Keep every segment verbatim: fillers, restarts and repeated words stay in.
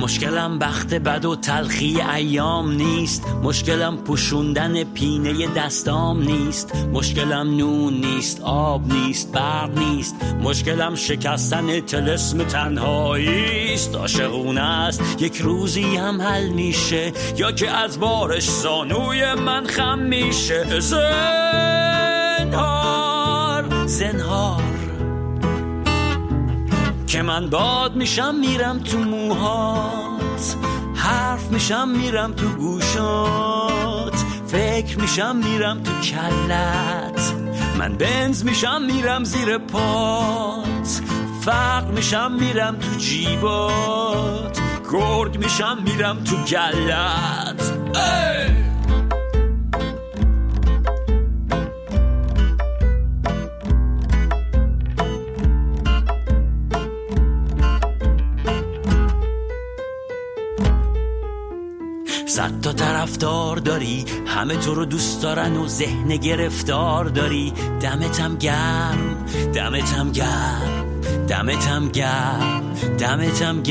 مشکلم بخت بد و تلخی ایام نیست، مشکلم پوشوندن پینه دستام نیست، مشکلم نون نیست، آب نیست، برق نیست، مشکلم شکستن طلسم تنهاییست. عاشقونه است یک روزی هم حل میشه، یا که از بارش زانوی من خم میشه. زنهار زنهار که من باد میشم میرم تو موهات، حرف میشم میرم تو گوشات، فکر میشم میرم تو کلت، من بنز میشم میرم زیر پات، فقر میشم میرم تو جیبات، گرگ میشم میرم تو گلت. ای! صد تا طرفدار داری، همه تو رو دوست دارن و ذهن گرفتار داری. دمتم گرم، دمتم گرم، دمتم گرم، دمتم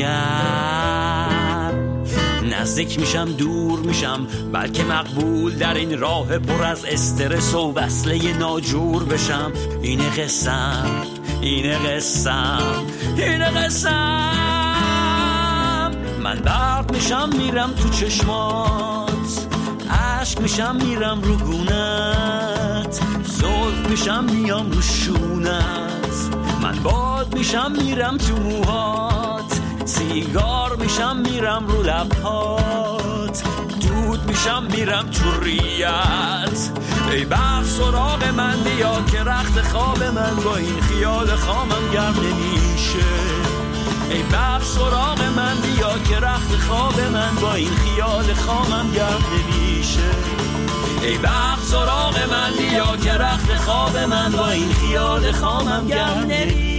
گرم. نزدیک میشم دور میشم، بلکه مقبول در این راه پر از استرس و وصله ناجور بشم. اینه قسم، اینه قسم، اینه قسم. من برق میشم میرم تو چشمات، عشق میشم میرم رو گونت، زلف میشم میام رو شونت، من باد میشم میرم تو موهات، سیگار میشم میرم رو لبهات، دود میشم میرم تو ریت. ای برق سراغ من بیا که رخت خواب من با این خیال خامم گرم نمیشه. ای برق سراغ من بیا که رخت خواب من با این خیال خامم گرم نمیشه. ای برق سراغ من بیا که رخت خواب من با این خیال خامم گرم نمیشه.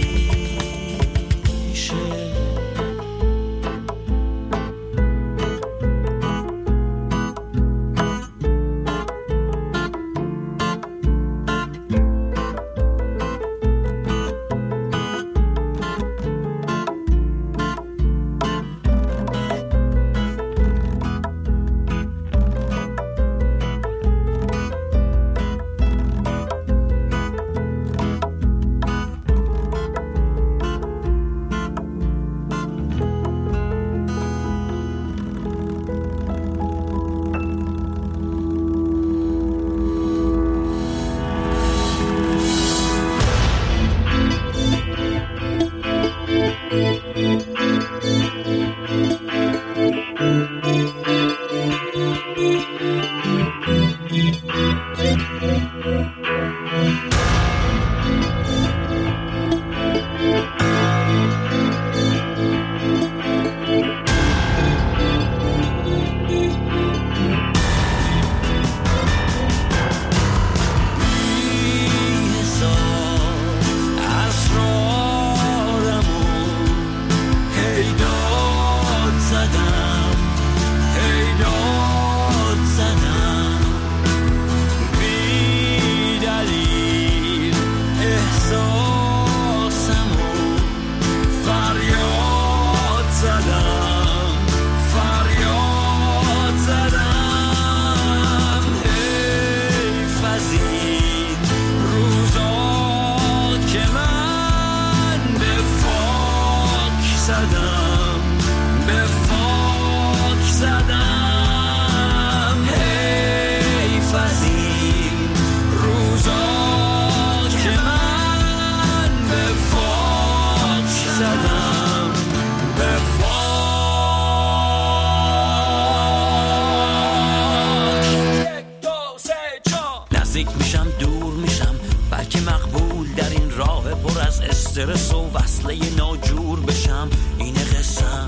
استرس و وصله ناجور بشم. اینه قسم،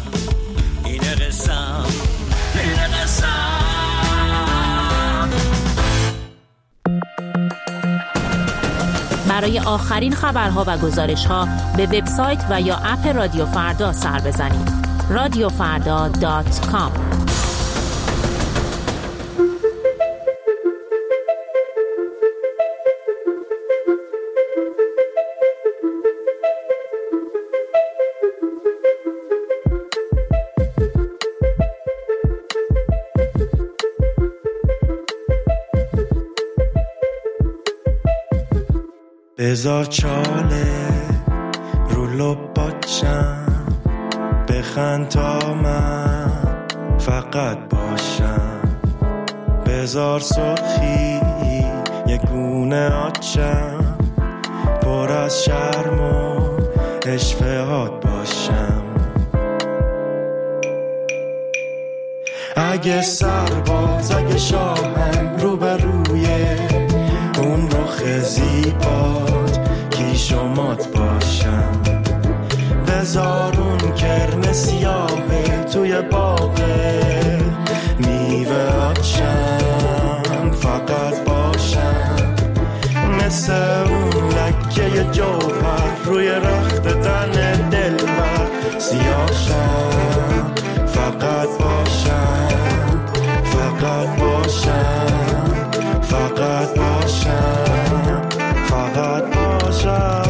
اینه قسم، اینه قسم. برای آخرین خبرها و گزارش‌ها به وبسایت و یا اپ رادیو فردا سر بزنید. رادیو فردا دات کام. بذار چاله رو لباتم بخند تا من فقط باشم، بذار سرخی یک گونه آچم پر از شرم و اشفهات باشم. اگه سرباز اگه شاهم رو به روی اون رخ زیبات کیش و مات باشم، بذار اون کرم سیاهه توی باغه میوه آچم فقط باشم، مثل اون لکه جوهر روی رخت تن دلبر سیاهشم فقط باشم، فقط باشم، فقط باشم، فقط باشم.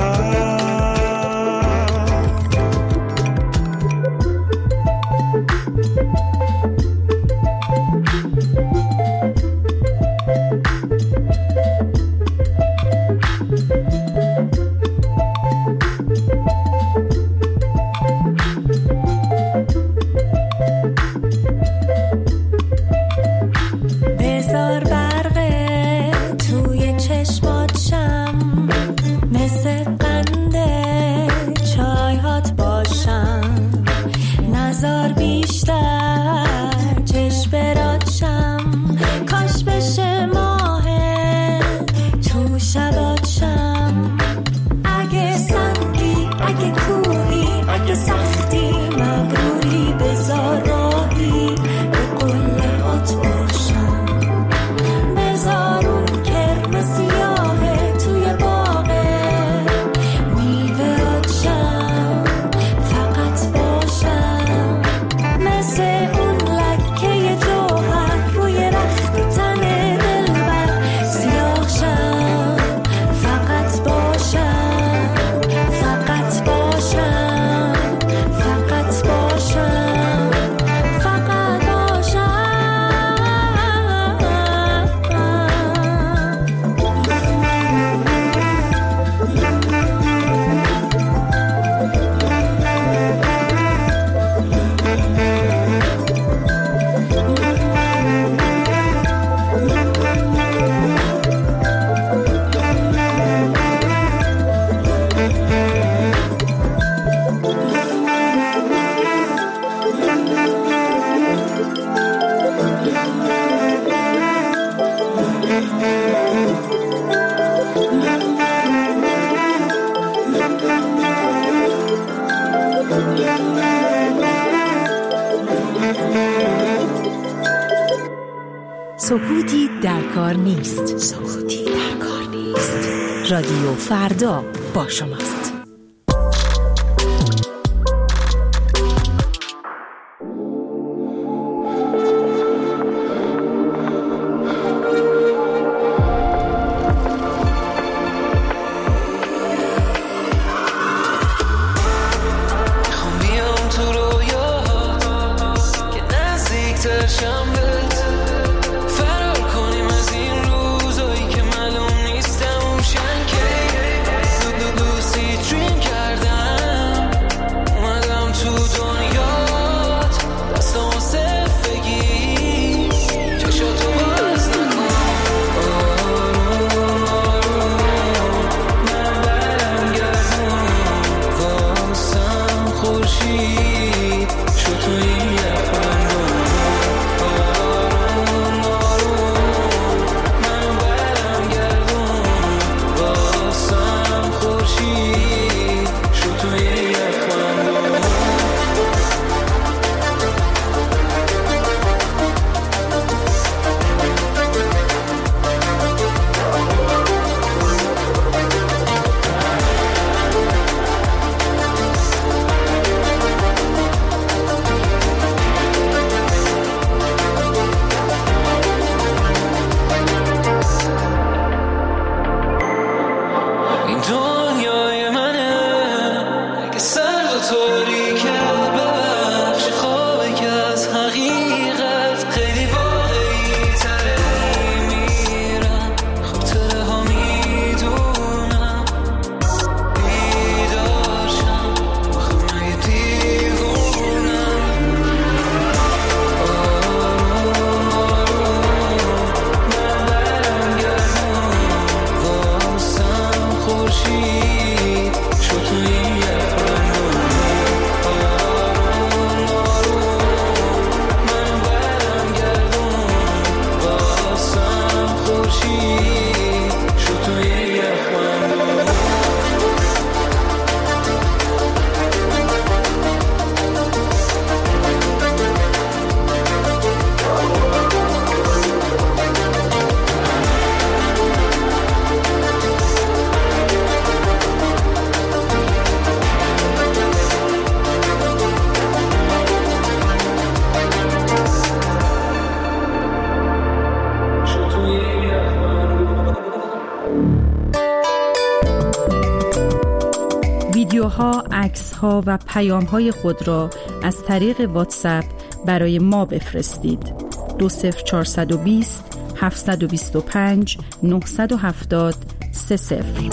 سکوتی در کار نیست. سکوتی در کار نیست. رادیو فردا با شماست. فرار کنیم از این روزایی که معلوم نیستم روشن که دوستی ویدیوها، عکس‌ها و پیام‌های خود را از طریق واتساپ برای ما بفرستید. دو صفر چهارصد و بیست هفتصد و بیست و پنج نهصد و هفتاد سه صفر.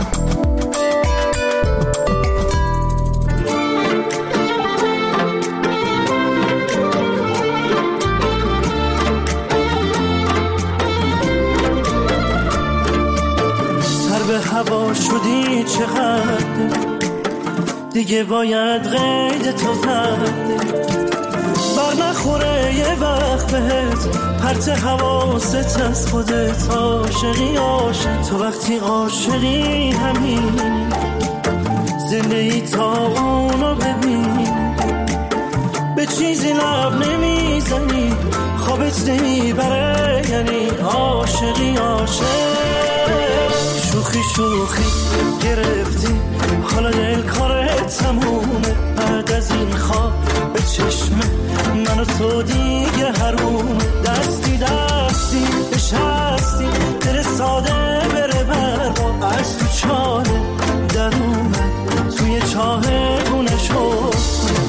به هوا شدی چقدر دیگه باید قید تو زده بر نخوره یه وقت بهت پرت حواست از خودت. عاشقی عاشق تو وقتی عاشقی همین زندگی تا اونو ببین به چیزی لب نمیزنی خوابت نمیبره یعنی عاشقی عاشق. شوخی شوخی گرفتی حالا دل کارت تمومه بعد از این خواب به چشمه من و تو دیگه حرومه. دستی دستی نشستی دل ساده بره بر با از تو چاله در اومد توی چاه گونه شد.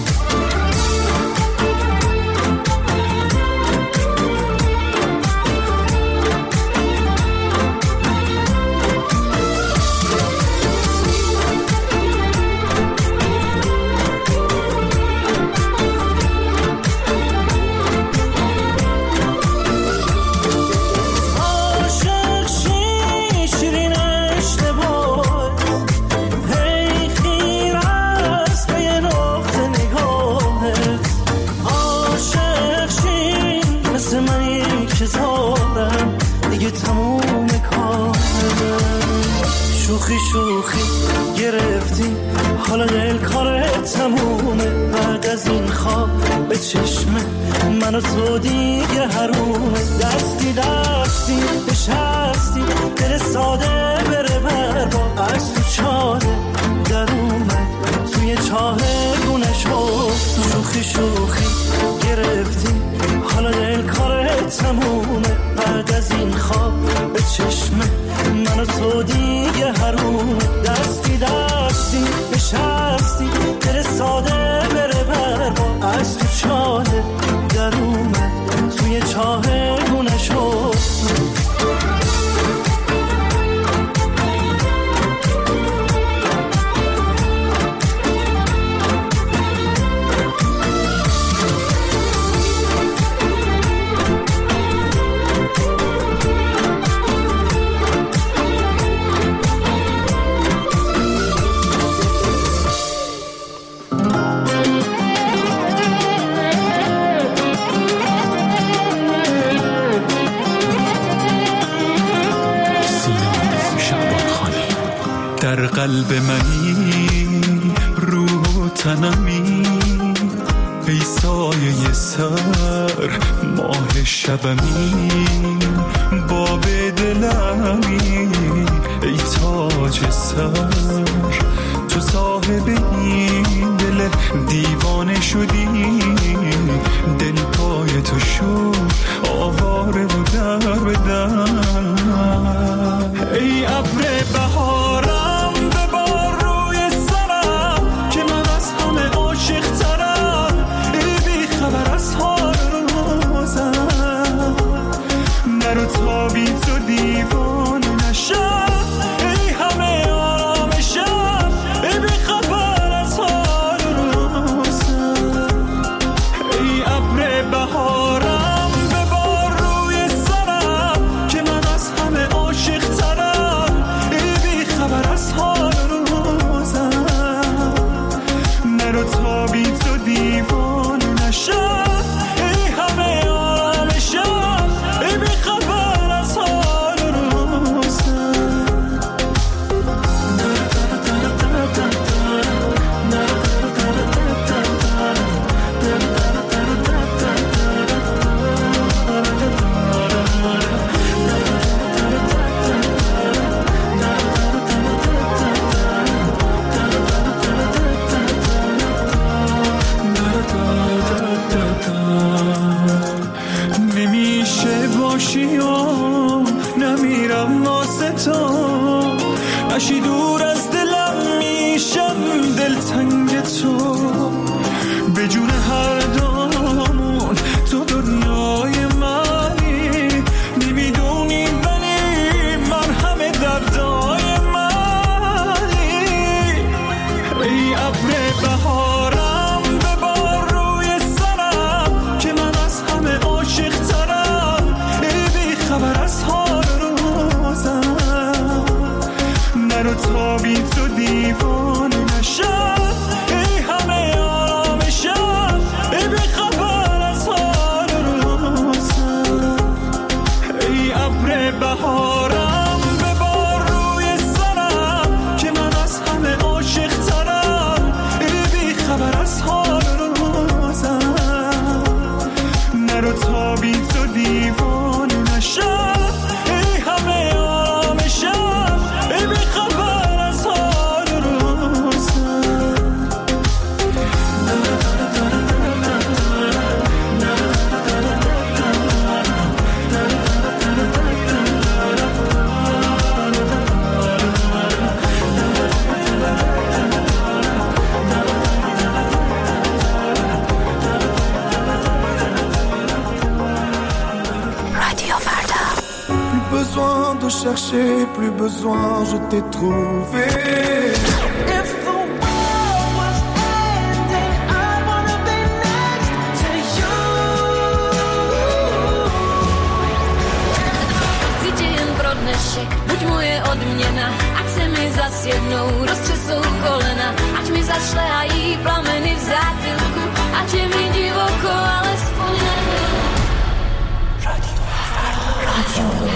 شوخی شوخی گرفتی حالا دل کارت تمومه بعد از این خواب به چشمه من و تو دیگه حرومه. دستی دستی نشستی دل ساده بره بر با از تو چاله در اومد توی چاه گونه شد. شوخی شوخی گرفتی حالا دل کارت تمومه بعد از این خواب به چشمه من و تو دیگه حرومه. دستی دستی نشستی دل ساده بره بر با از تو چاله در اومد توی چاه گونه شد. در قلب منی روح و تنمی ای سایه سر ماه شبمی باب دلمی ای تاج سر تو صاحب این دل دیوانه شدی دل پای تو شد آواره و در بدن ای ابر بهارم ببار روی سرم که من از همه عاشق ترم ای بی خبر از حال روزم نرو تا بی تو دیوانه نشم ای همه آرامشم ای بی خبر از حال روزم. te chercher, plus besoin, je t'ai trouvé. Buď moje odměna, ať se mi zas jednou roztřesou kolena, ať mi zašlehají plameny v zátilku, ať je mi divoko, alespoň nevím. Radio Radio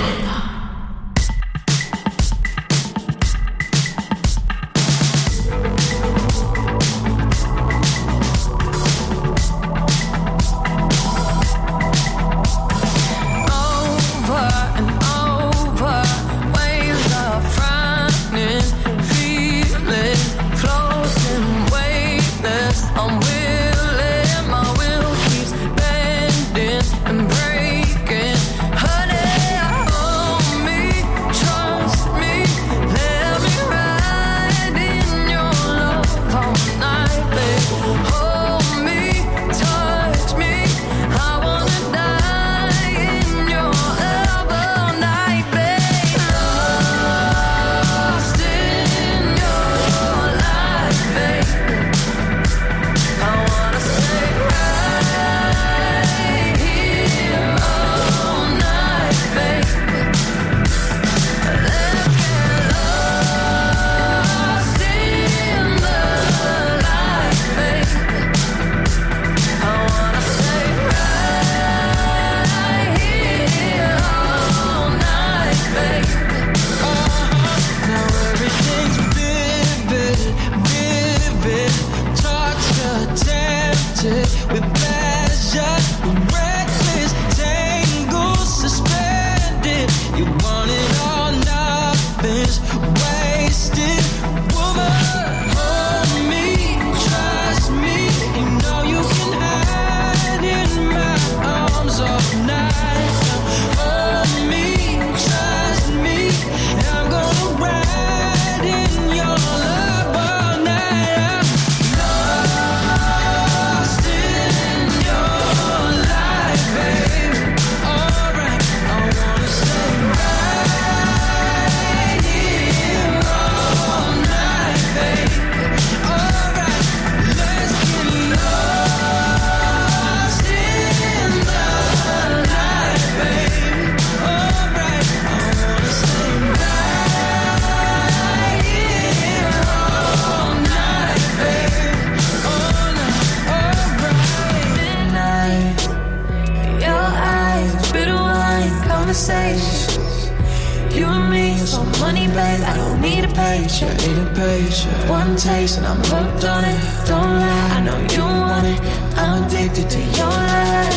You and me, so money, babe, I don't need a paycheck. Need a paycheck. One taste and I'm hooked on it. Don't lie, I know you want it. I'm addicted to your light.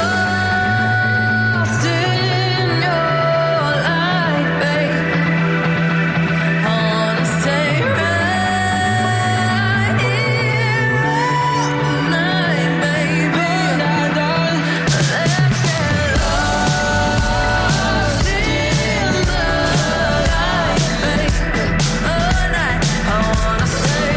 Lost in your light, babe. I wanna stay right here all night, baby. Let's get lost in the light, babe. All night, I wanna stay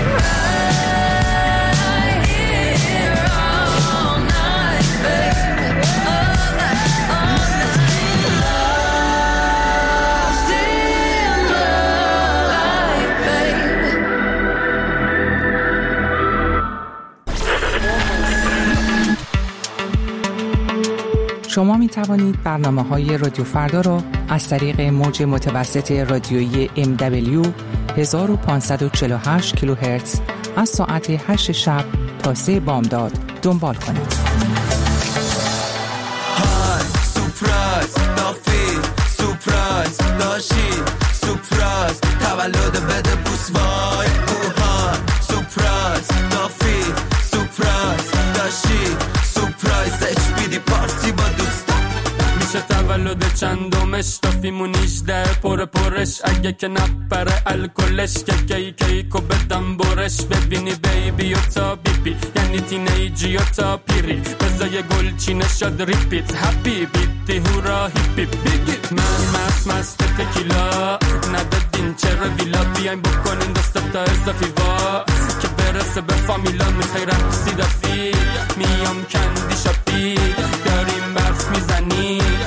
right here all night, baby. All night, all night. Lost in the light, baby. شما می توانید برنامه‌های رادیو فردا را از طریق موج متوسط رادیویی ام دبلیو هزار و پانصد و چهل و هشت کیلوهرتز از ساعت هشت شب تا سه بامداد دنبال کنید. های سورپرایز نافی سورپرایز داشی سورپرایز تولد بده بوس وای اوهای سورپرایز نافی سورپرایز داشی سورپرایز اچ بی دی پارتی با دوستا میشه تولد چندمش تا فیمونیش ده پر پرش اگه که نپره الکلش که کی کیکو بدم برش ببینی بیبی و تا بیبی یعنی تینیجی و تا پیری بزای گل چی نشد ریپیت هپی بیتی هورا هیپی بیگی من مست مست تکیلا ندادین چرا ویلا بیاین بکنین دست تا اضافی وا که برسه به فامیلا میخوای رقصی دفی میام کندی شاپی داریم برف میزنی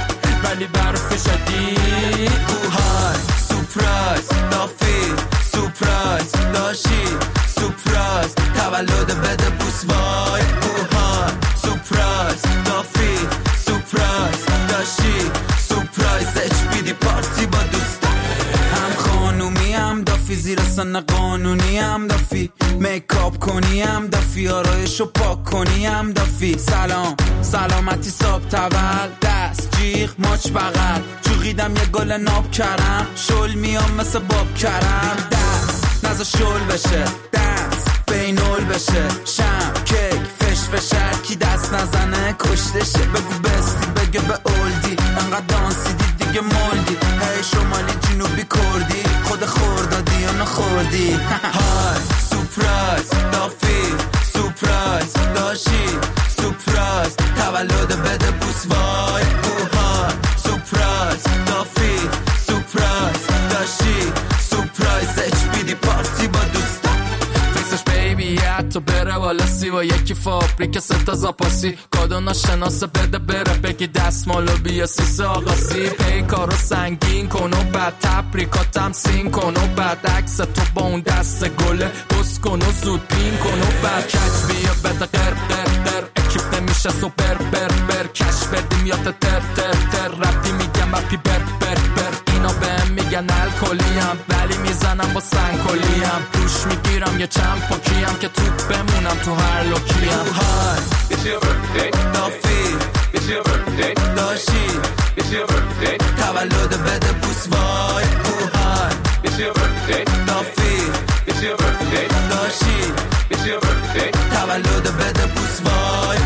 ولی برف شدید. های سورپرایز دافی سورپرایز داشی سورپرایز تولد بده بوس وای. های سورپرایز دافی سورپرایز داشی سورپرایز اچ بی دی پارتی با دوستا. هم خانومی هم دافی زیر سن قانونی هم دافی میکاپ کنی هم دافی آرایشو پاک کنی هم دافی. سلام سلامتی صاحب تول دست جیغ ماچ بغل چوغیدم یه گل ناب کرم شل میام مثل باب کرم. دست نزا شل بشه دست بینول بشه شم کیک فش فشر کی دست نزنه کشتشه. بگو بستی بگه به اولدی انقدر دانسیدی دیگه مولدی. هی شمالی جنوبی کردی خود خوردادی یا نخوردی. های سورپرایز دافی سورپرایز داشی سورپرایز تولد بده بوس وای. های سورپرایز دافی سورپرایز داشی سورپرایز اچ بی دی پارتی با دوستا. فکسش بیبی حتی بره والا سی و یکی فابریک ستا زاپاسی کادو ناشناسه بده بره بگی دستمالو بیا سیسه آقاسی. پیکارو سنگین کن و بعد تبریکاتم سین کن و بعد عکس تو با اون دست گله بس کن و زود پین کن و بعد کچ بیا بده قر قر قر اکیپ نمیشه سو بر بر بر کش بدیم یا تر تر تر رپی میگم رپی بر بر بر اینا بهم میگن الکلیم ولی میزنم با سنگکلیم روش میگیرم یه چند پاکیم که توپ بمونم تو هر لوکیم. های It's your birthday دافی It's your birthday داشی It's your birthday تولد بده بوس وای. های It's your birthday دافی It's your birthday داشی It's your birthday تولد بده بوس وای.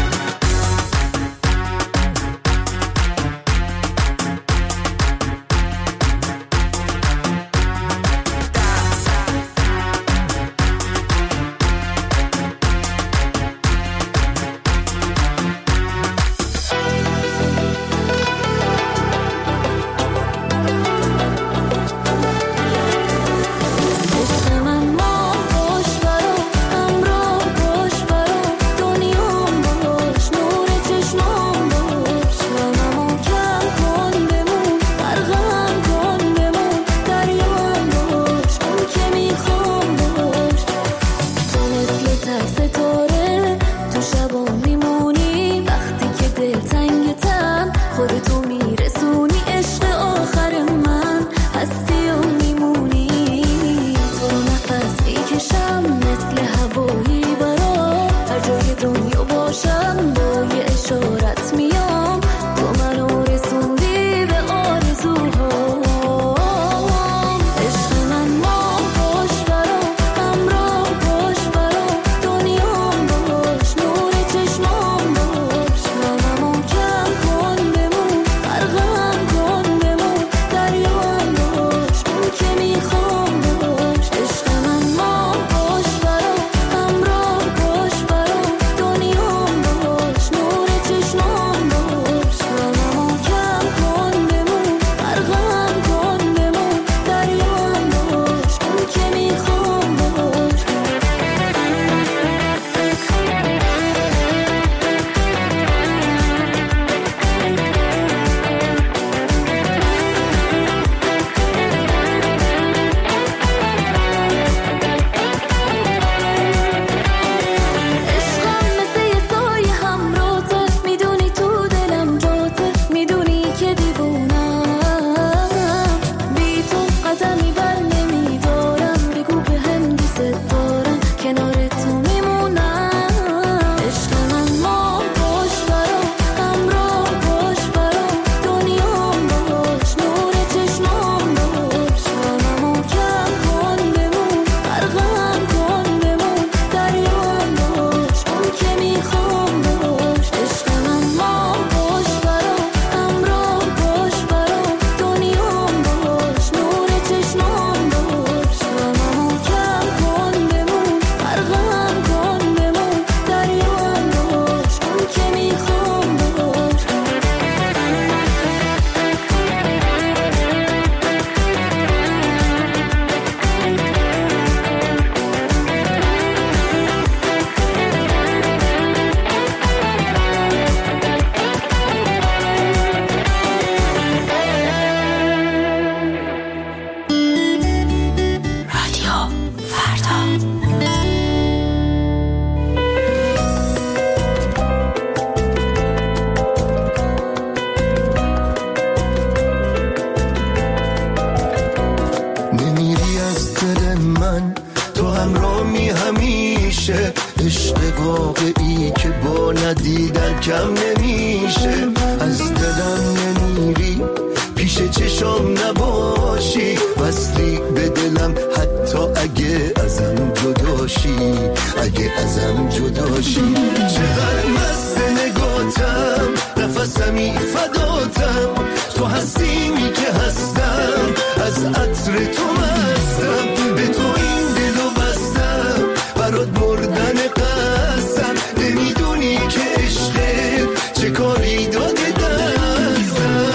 همرامی همیشه، عشق واقعی که با ندیدن کم نمیشه. از دلم نمیری پیش چشام نباشی، وصلی به دلم حتی اگه ازم جداشی، اگه ازم جداشی. چقدر مست نگاتم، نفسمی فداتم، تو هستیمی که هستم، از عطر تو مستم، به تو این دلو بستم، برات مردن قسم، نمیدونی که عشقت چه کاری داده دستم.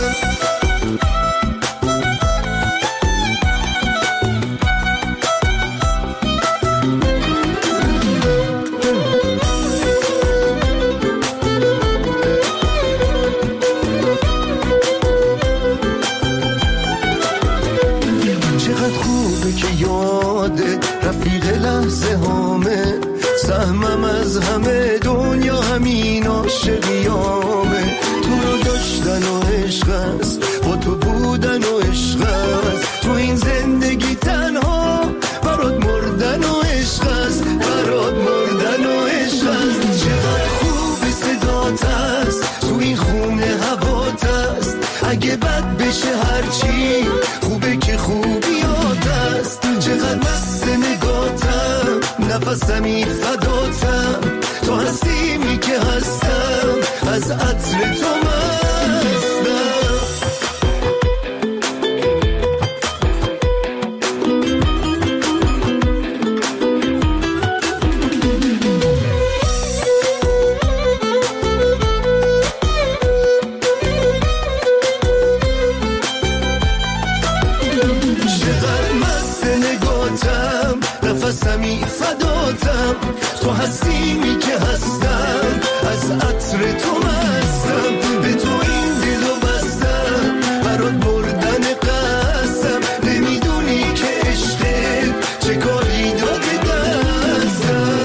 سهمم از همه دنیا همین عاشقیامه، تو رو داشتن و عشق است، با تو بودن و عشق است، تو این زندگی تنها برات مردن و عشق است، برات مردن و عشق است. چقدر خوب صدات است، تو این خونه هوات است، اگه بد بشه هرچی خوبه که خوبیات است. چقدر مست نگاتم، نفسمی فداتم، تو هستیمی که هستم، از عطر تو مستم. چقدر مست نگاتم، نفسمی فداتم، تو هستیمی که هستم، از عطر تو مستم، به تو این دلو بستم، برات مردن قسم، نمیدونی که عشقت چه کاری داده دستم.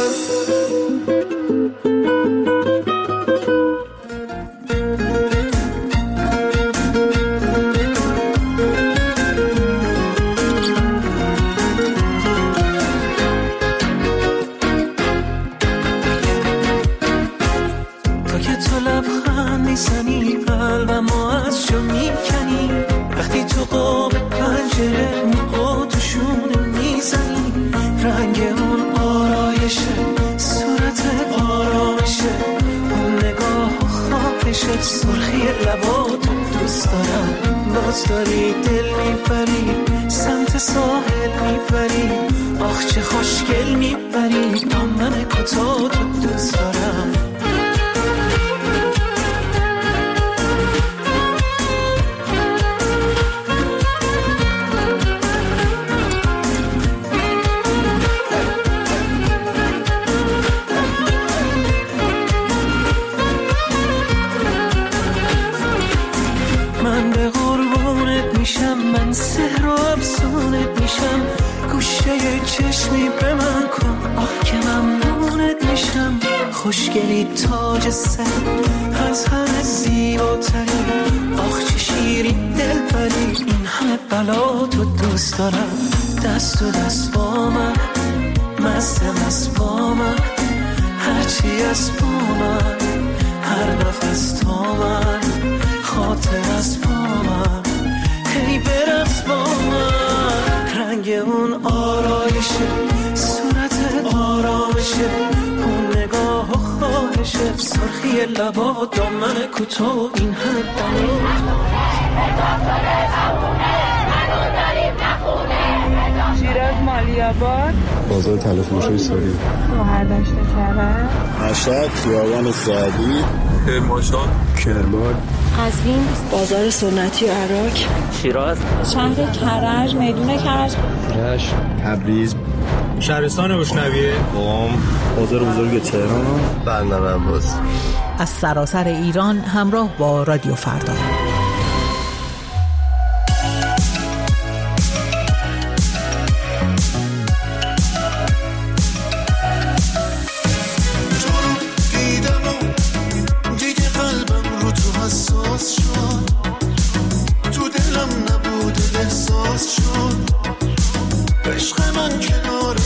سرخی لباتو دوست دارم، باز داری دل میبری، سمت ساحل میبری، آخ چه خوشگل میبری، دامن کتاتو دوست دارم. من سحر و افسونت میشم، گوشه چشمی به من کن، آه که ممنونت میشم. خوشگلی تاج سر، از همه زیباتری، آخ چه شیری دل بری، این همه بلا تو دوست دارم. دست و دست با من، مست مست با من، هرچی از با من، هر نفس تا من، خاطر از با من، هی برقص با من. رنگ اون آرایشه، صورت آرامشه، اون نگاه و خواهشه، سرخی لبا، دامن کوتاه، این همه دمو شیراز مالیاباد، بازار تلفروشی ساری، گوهر دشت کرد، مشهد، خیابان سعدی، کرمانشاه، کرمان، قزوین، بازار سنتی عراق، شیراز، شهر کرج، میدون کرج، رشت، تبریز، شهرستان بشنویه، قم، بازار بزرگ تهران، بندر عباس. از سراسر ایران همراه با رادیو فردا. عشق من کنار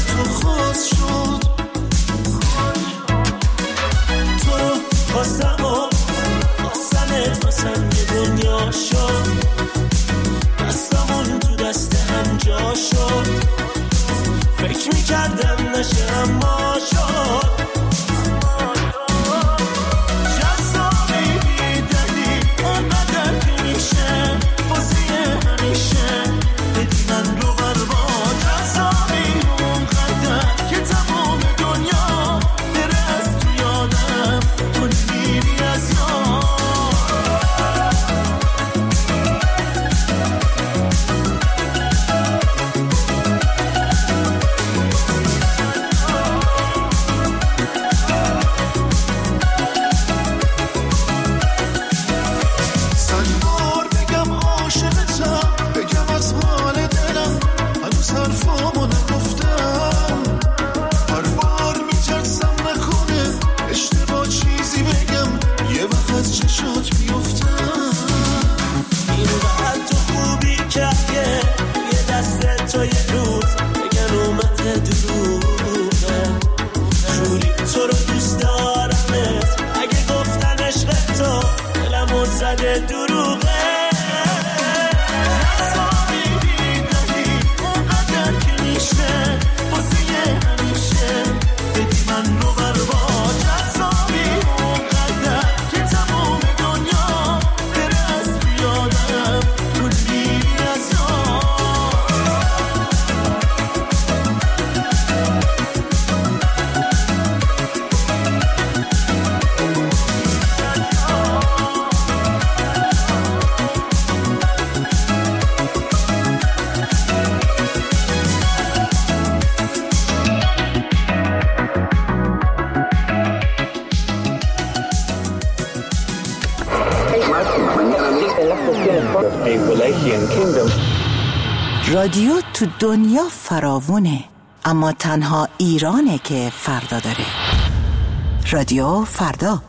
کردم نشه اما شد جذابی بیدلی آنقدر که میشه بازی همیشه بدی من رو برباد جذابی اونقدر که تمام دنیا بره از تو یادم تو نمیری از یاد رادیو تو دنیا فراوونه، اما تنها ایرانه که فردا داره. رادیو فردا.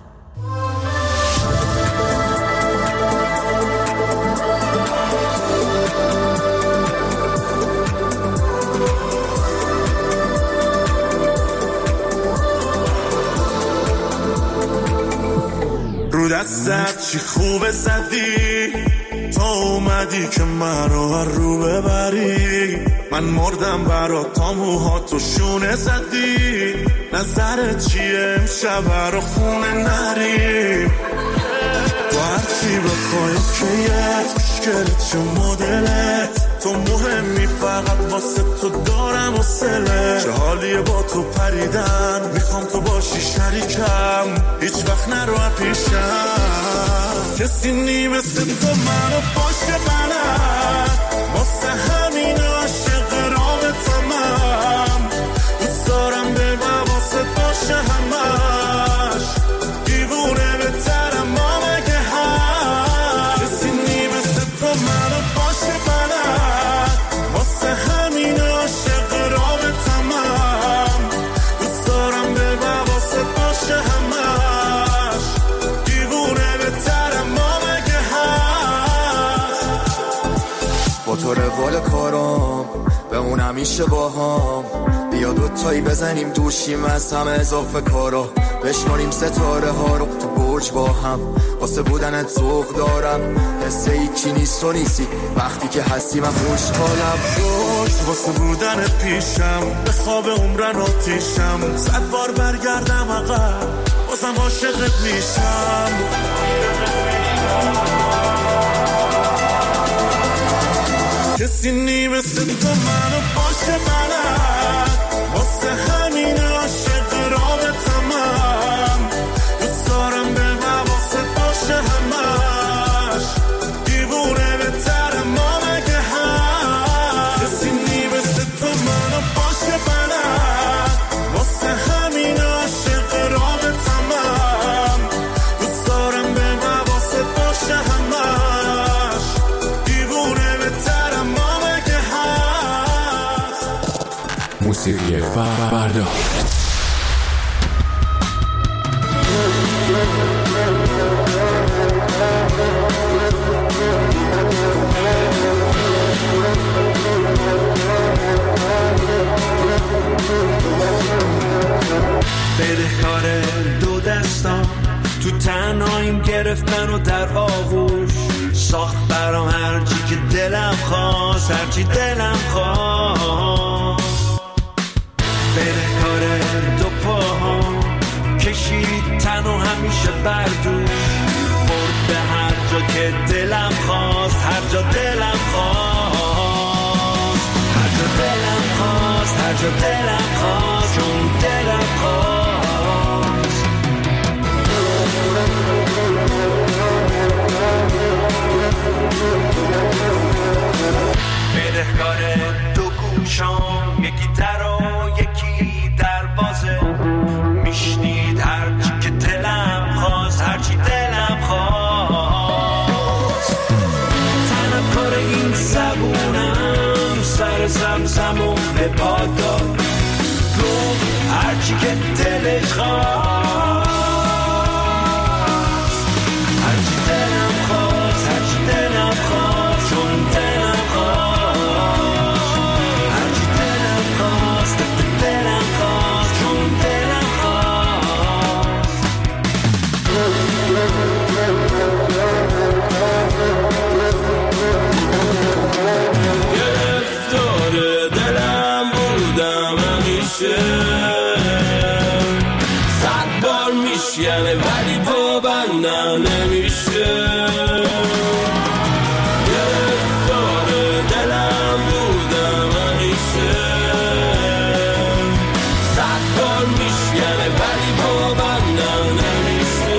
رو دستت چی خوبه زدی تا اومدی که من رو رو ببری من مردم برات تا موهاتو شونه زدی نظرت چیه امشب رو خونه نری تو هرچی بخوای کیت کشکلت چه مدلت تو مهمی فقط واسه تو دارم و سله چه حالیه با تو پریدن میخوام تو باشی شریکم هیچ وقت نرو پیشم کسی نیمست تو منو باشه بلد واسه همین عاشق رابطمم دوست دارم به واسه باشه همش دیوونه بهترم ما مگه هم کسی نیمست تو منو باشه بلد واسه همین عاشق رابطمم دوست دارم به واسه باشه همش دیوونه بهترم ما مگه هست با تو روال کارام بمون همیشه با هم بیا دوتایی بزنیم دوشیم از همه اضافه کارا بشماریم ستاره ها رو تو برج با هم واسه بودنت ذوق دارم حس ایکی نیست و نیستی وقتی که هستی من خوشحالم روش واسه بودنت پیشم به خواب عمرن آتیشم صد بار برگردم عقب بازم عاشقت میشم کسی نیمست تو منو باشه بلد واسه همین عاشق رابطمم دوست دارم به واسه باشه همش دیوونه بهترم ما مگه هم کسی نیمست تو منو باشه بلد واسه همین عاشق رابطمم دوست دارم به واسه باشه همش دیوونه بهترم ما مگه هست موسیقی فردا بدهکار دو دستان تو تنهاییم گرفت منو در آغوش ساخت برام هرچی که دلم خواست هرچی دلم خواست بدهکار دو پاهام کشید تن و همیشه بردوش برد به هر جا که دلم خواست هر جا دلم خواست هر جا دلم خواست هر جا دلم خواست چون دلم خواست بدهکار دو گوشام یکی در و یکی دروازه میشنید هرچی که دلم خواست هرچی دلم خواست طلبکار این زبونم سر زمزمو به پا داد گفت هرچی که دلش خواست هرچی دلم خواست هرچی دلم خواست چون دلم خواست هرچی دلم خواست دلم خواست چون دلم خواست گرفتار دلم بودم همیشه صد بار میشکنه ولی پابندم نمیشه گرفتار دلم بودم همیشه صد بار میشکنه ولی پابندم نمیشه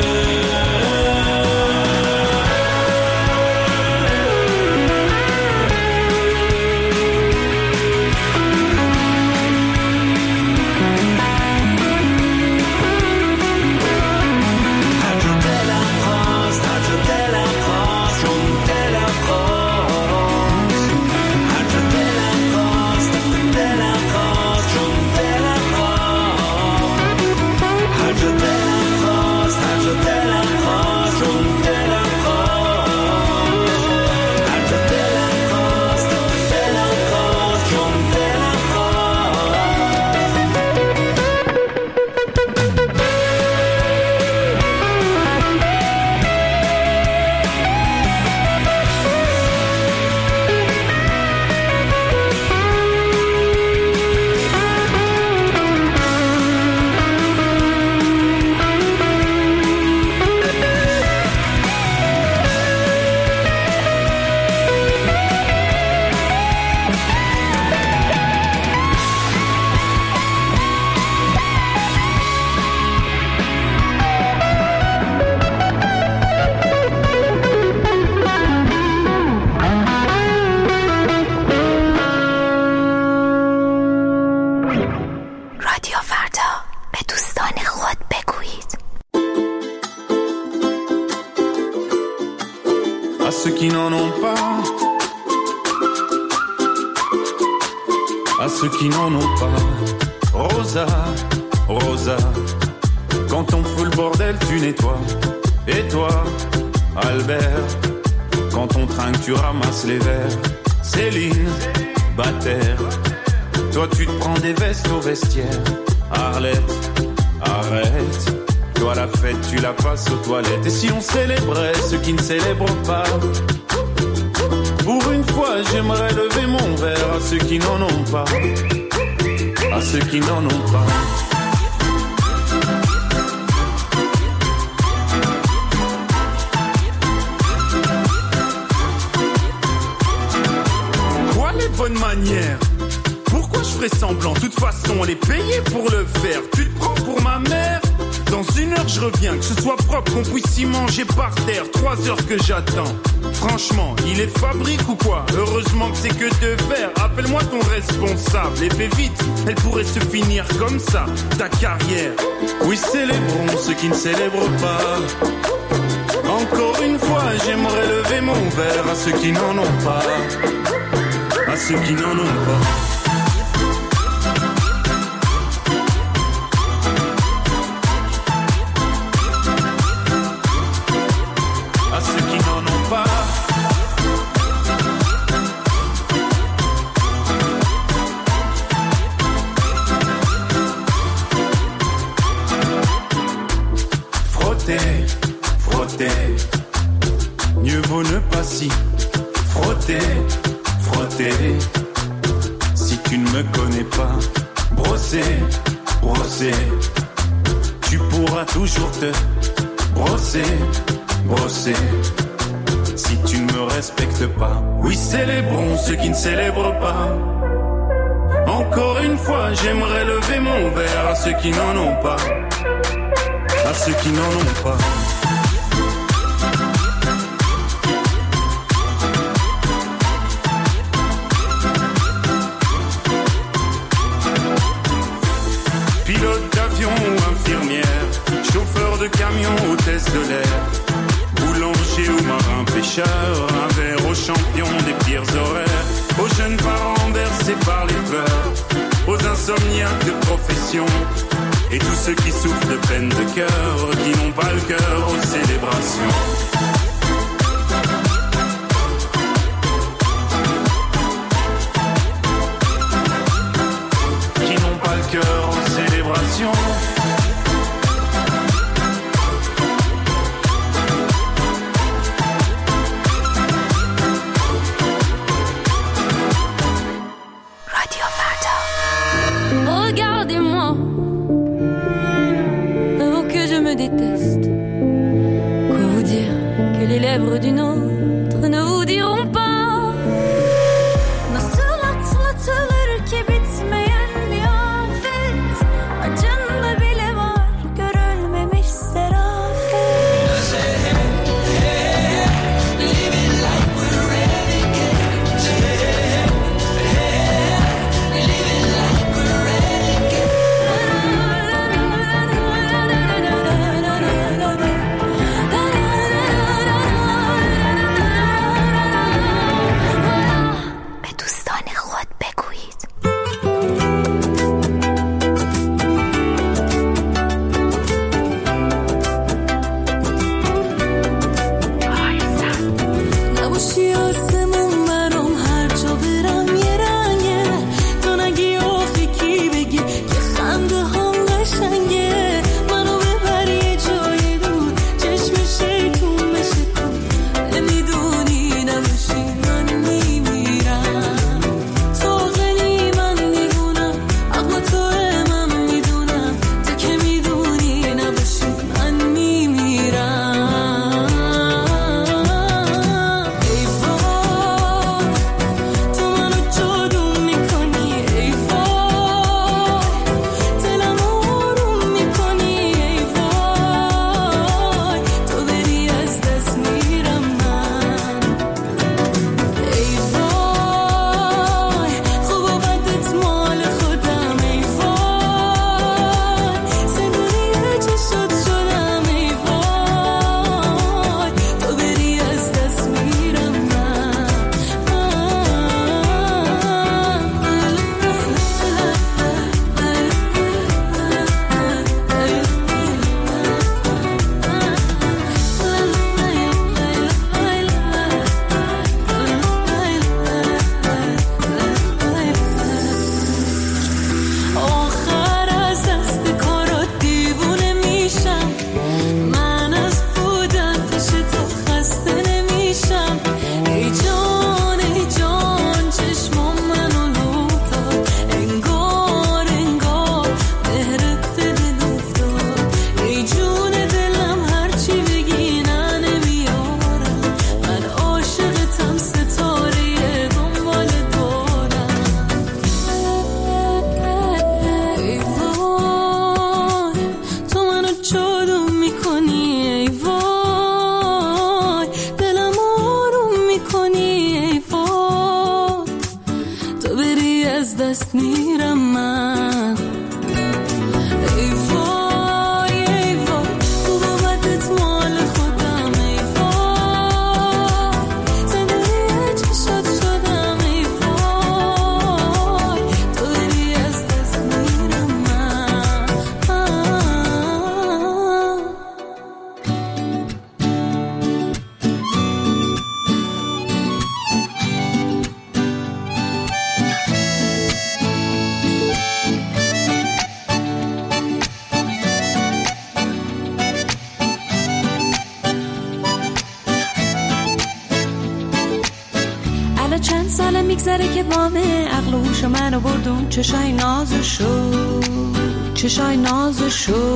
ceux qui n'en ont pas, à ceux qui n'en ont pas. Rosa, Rosa, quand on fout le bordel, tu nettoies. Et toi, Albert, quand on trinque, tu ramasses les verres. Céline, Bataire, toi tu te prends des vestes au vestiaire. Arlette, arrête, toi la fête tu la passes aux toilettes. Et si on célébrait ceux qui ne célèbrent pas, pour une fois j'aimerais lever mon verre à ceux qui n'en ont pas, à ceux qui n'en ont pas. Quoi les bonnes manières? Pourquoi je ferais semblant? De toute façon on est payé pour le faire. Tu te prends pour ma mère? Dans une heure je reviens, que ce soit propre, qu'on puisse y manger par terre. Trois heures que j'attends. Franchement, il est fabrique ou quoi? Heureusement que c'est que de verre. Appelle-moi ton responsable et fais vite, elle pourrait se finir comme ça, ta carrière. Oui, célébrons ceux qui ne célèbrent pas. Encore une fois, j'aimerais lever mon verre à ceux qui n'en ont pas, à ceux qui n'en ont pas. Mieux vaut ne pas s'y frotter, frotter. Si tu ne me connais pas, brosser, brosser. Tu pourras toujours te brosser, brosser. Si tu ne me respectes pas, oui, célébrons ceux qui ne célèbrent pas. Encore une fois, j'aimerais lever mon verre à ceux qui n'en ont pas, à ceux qui n'en ont pas. Pilote d'avion ou infirmière, chauffeur de camion, hôtesse de l'air, boulanger ou marin pêcheur, un verre aux champions des pires horaires, aux jeunes parents bercés par les peurs, aux insomniaques de profession, et tous ceux qui souffrent de peine de cœur, qui n'ont pas le cœur aux célébrations. Qui n'ont pas le cœur aux célébrations. Regardez-moi, avant que je me déteste. Quoi vous dire que les lèvres d'une autre ne vous diront pas? Nasıl atlatılır ki bitmeyen bir afet, acında bile var görülmemiş serafet. Living like we're renegades. Living like we're renegades. به دوستان خود بگویید. نباشی آسمون برام هر جا برم یه رنگه، تو نگی آخه کی بگی که خنده هم قشنگه، منو ببر یه جای دور چشم شیطون بشه تو نمیدونی نباشی من میمیرم، تو غلی من دیوونم اما تو من میدونم، تو که میدونی نباشی من میمیرم. ای وای تو منو جادو میکنی، ای وای دلم آروم میکنی، ای وای تو بری از دست میرم من، ای وای خوب و بدت مال خودم، ای وای زندونی چشات شدم، ای وای تو بری از دست میرم من. آخر از دست کارات دیوونه میشم، من از بودن پیش تو خسته نمیشم، ای جان ای جان چشمام منو لو داد، انگار انگار مهرت به دل افتاد، ای جون دلم هرچی بگی نه نمیارم، من عاشقتم ستاره دنبال دارم. ای وای تو منو جادو میکنی، ای وای دلم آروم میکنی، ای وای تو بری از دست میرم من، ای وای ای وای خوب و بدت مال خودم، ای وای زندگی چشات شدم، ای وای تو بری از دست میرم من. الان چند ساله میگذره که وامه عقل و هوش منو بردون چشای نازشو، چشای نازشو.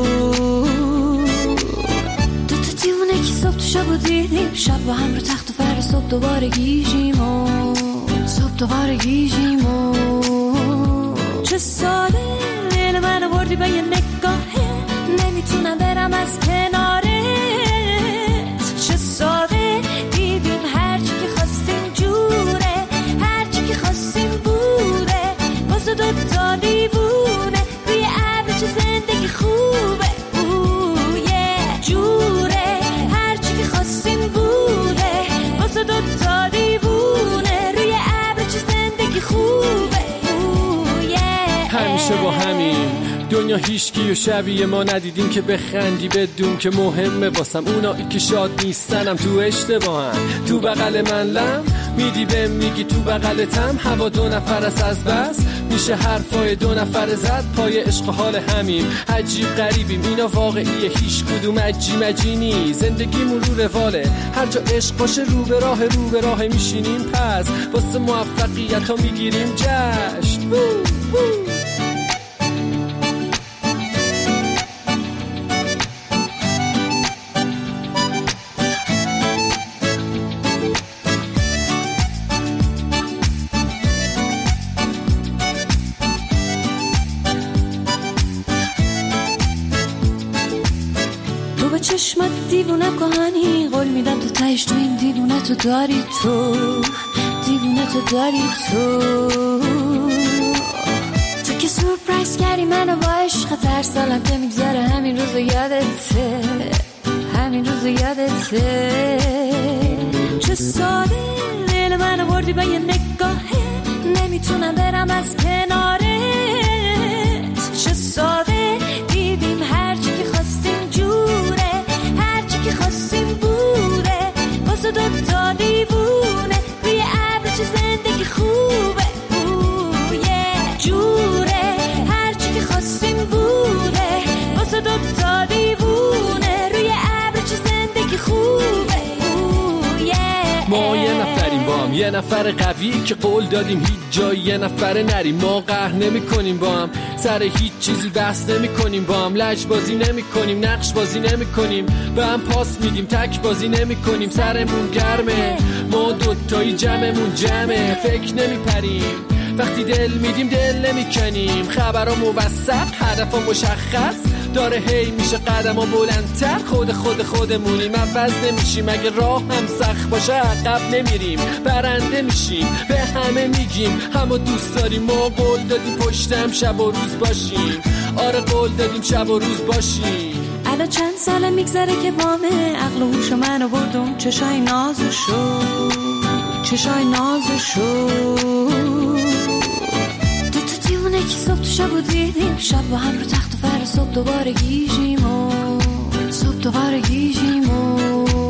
دو تا دیوونه که صبح تو شب دیدیم، شب با هم رو تخت و فر، صبح دوباره گیجیم و صبح دوباره گیجیم و چه ساده دل منو بردی به یه نگاهه، نمیتونم برم از کنارت. چه ساده دیدیم هرچی که خواستیم جوره، هرچی که خواستیم بوده، واسه دوتا دیوونه روی ابر چه زندگی خوبه. اوه جوره هرچی که خواستیم بوده، واسه دوتا دیوونه روی ابر چه زندگی خوبه. همیشه با همین دنیا هیچکی و شبیه ما ندیدیم که بخندی بدون که مهمه واسم اونایی که شاد نیستنم تو اشتباهن. تو بغل من لم میدی بهم میگی تو بغلتم، هوا دو نفر است از بس میشه حرفای دو نفر زد، پای عشق حال همیم عجیب غریبیم. اینا واقعیه هیچ کدوم عجی مجی نی، زندگیمون رو رواله هر جا عشق باشه رو به راه رو به راه میشینیم، پس واسه موفقیت ها میگیریم جشن. وو وو. چشمت دیوونه کهانی، قول میدم تو تهش تو این دیوونه تو داری، تو دیوونه تو داری، تو تو که سورپرایز کردی منو با عشق، هر سالم که میگذره همین روزو یادته، همین روزو یادته. چه ساده دل منو بردی با یه نگاهه، نمیتونم برم از کنارت. چه ساده دیدیم هرچی که خواستیم جوره، هرچی که خواستیم بوده، واسه دوتا دیوونه روی ابر چه زندگی خوبه. اوه جوره هرچی که خواستیم بوده، واسه دوتا دیوونه روی ابر چه زندگی خوبه. ما یه نفریم با هم، یه نفر قوی که قول دادیم هیچ جای یه نفر نریم. ما قهر نمی کنیم با هم، سر هیچ چیزی بحث نمی کنیم با هم، لج بازی نمی کنیم، نقش بازی نمی کنیم، به هم پاس میدیم، تک بازی نمی کنیم. سرمون گرمه ما دوتایی جمعمون جمعه، فکر نمی پریم وقتی دل میدیم دل نمی کنیم. خبرها موثق هدفها مشخص داره، هی میشه قدم ها بلندتر، خود خود خودمونیم، عوض نمیشیم. اگه راه هم سخت باشه عقب نمیریم، برنده میشیم. به همه میگیم همو دوست داریم، ما قول دادیم پشتم شب و روز باشیم. آره قول دادیم شب و روز باشیم. الان چند ساله میگذره که بامه، عقل و هوش منو بردم چشای نازشو، چشای نازشو. دو تا دیوونه که صبح تو شب و دیدیم، شب با هم رو تخت و فر، صبح دوباره گیجیم و صبح دوباره گیجیم و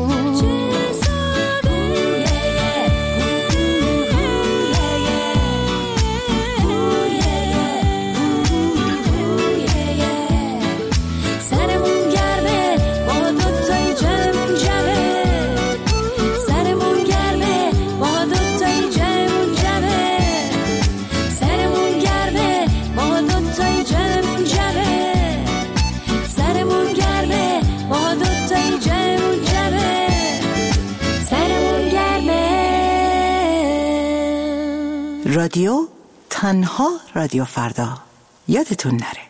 رادیو تنها رادیو فردا، یادتون نره.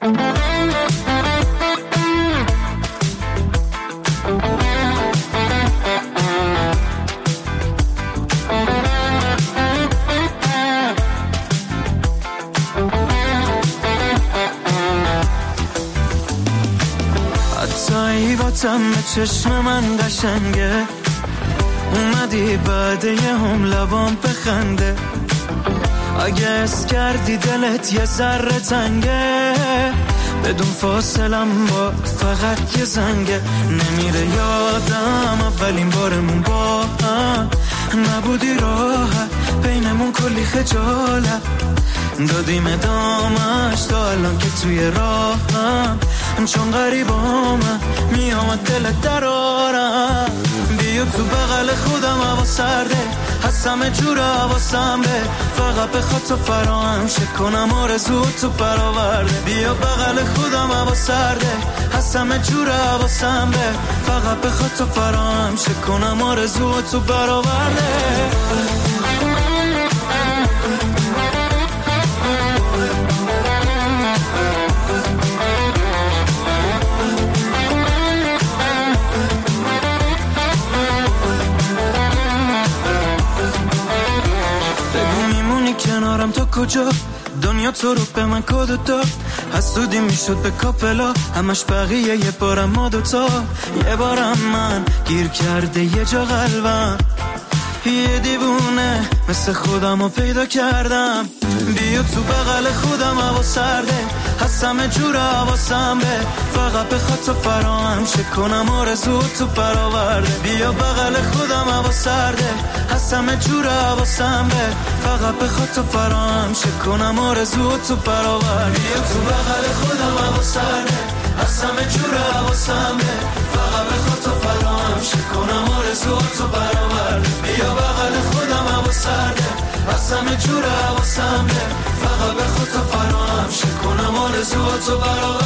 حتی با تم چشم من قشنگه، اومدی بعد یه هم لبام بخنده. اگه اس کردی دلت یه ذره تنگه، بدون فاصلم با فقط یه زنگه. نمیره یادم اولین بارمون با هم، نبودی راحت بینمون کلی خجالت، دادیم ادامش تا الان که توی راهم، چون غریبامم میامد دلت درارم. بیا تو بغل خودم هوا سرده هستم جور حواسم به فقط بخواد تو فراهم شه کنم آرزو تو برآورده بیا بغل خودم هوا سرده هستم جور حواسم به فقط بخواد تو فراهم شه کنم آرزو تو برآورده کنارم تو کجا دنیا تو رو به من کد داد حسودی میشد به کاپلا همش بقیه یه بارم ما دوتا یه بارم من گیر کرده یه جا قلبم یه دیوونه مثل خودم رو پیدا کردم بیا تو بغل خودم هوا سرده هستم جور حواسم به فقط بخواد تو فراهم شه کنم آرزو تو برآورده بیا بغل خودم هوا سرده هستم جور حواسم به فقط بخواد تو فراهم شه کنم آرزو تو برآورده بیا تو بغل خودم هوا سرده هستم جور حواسم به فقط بخواد تو فراهم شه کنم آرزو تو برآورده بیا بغل خودم هوا سرده هستم جور حواسم به فقط بخواد تو فراهم شه کنم آرزو تو برآورده